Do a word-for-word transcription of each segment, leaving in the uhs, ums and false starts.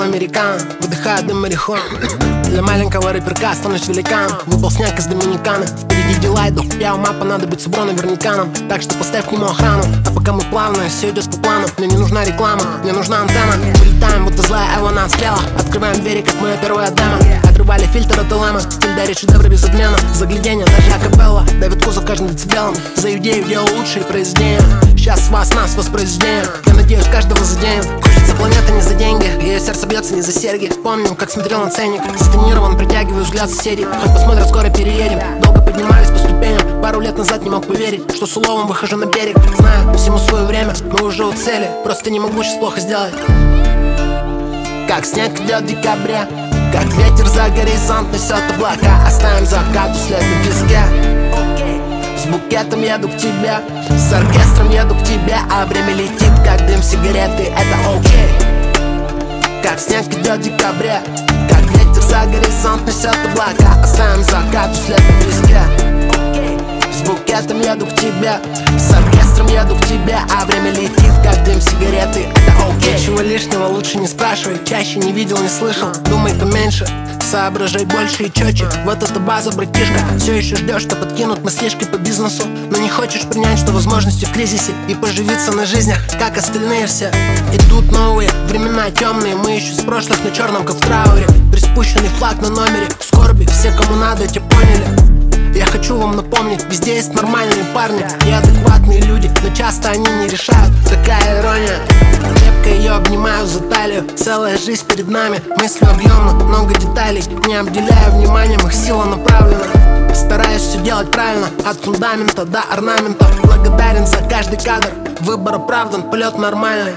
американо, выдыхаю дым марихуаны. Для маленького рэперка станусь великаном. Выпал снег из Доминиканы. Впереди дела и до хуя ума понадобится бро наверняка нам. Так что поставь к нему охрану. А пока мы плавно, все идет по плану. Мне не нужна реклама, мне нужна антенна. Вылетаем, будто злая Эвана отстрела. Открываем двери, как мое первое демо. Отрывали фильтр от Элэма. Стиль дарит шедевры без обмена. Загляденье, даже акапелла. Давит кузов каждым децибелом. За идею делал лучшие произведения. Сейчас вас, нас воспроизведение. Я надеюсь, каждого заденет. Хочется планеты не за деньги. Ее сердце бьется не за серьги. Помним, как смотрел на ценник. Затонирован, притягиваю взгляд соседей. Хоть посмотрят, скоро переедем. Долго поднимались по ступеням. Пару лет назад не мог поверить, что с уловом выхожу на берег. Знаю, всему свое время, мы уже у цели. Просто не могу сейчас плохо сделать. Как снег идет в декабре, как ветер за горизонт несет облака. Оставим закат след на песке. С букетом еду к тебе, с оркестром еду к тебе. А время летит, как дым сигареты, это окей. Как снег идет в декабре, как ветер за горизонт несет облака. Оставим закат след на песке. С букетом еду к тебе, с оркестром еду к тебе. А время летит, как дым сигареты, это окей. Ничего лишнего лучше не спрашивай. Чаще не видел, не слышал. Думай поменьше, соображай больше и четче. Вот эта база, братишка. Все еще ждешь, что подкинут мыслишки по бизнесу. Но не хочешь принять, что возможности в кризисе. И поживиться на жизнях, как остальные все. Идут новые времена темные. Мы еще с прошлых на черном, как в трауре. Приспущенный флаг на номере. В скорби, все, кому надо, те поняли. Я хочу вам напомнить, везде есть нормальные парни и адекватные люди, но часто они не решают. Такая ирония. Крепко ее обнимаю за талию. Целая жизнь перед нами. Мысли объемно, много деталей. Не обделяю вниманием, их сила направлена. Стараюсь все делать правильно, от фундамента до орнамента. Благодарен за каждый кадр. Выбор оправдан, полет нормальный.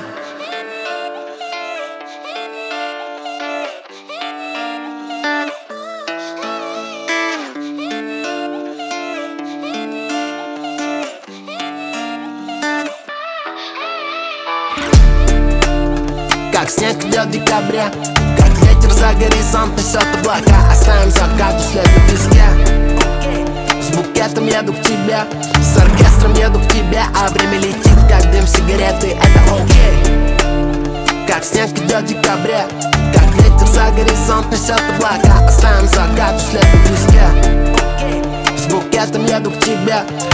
Как снег идет в декабре, как ветер за горизонт несет облака. Оставим закат след на песке. С букетом еду к тебе, с оркестром еду к тебе. А время летит, как дым сигареты, это окей. Как снег идет в декабре, как ветер за горизонт несет облака. Оставим закат след на песке. С букетом еду к тебе,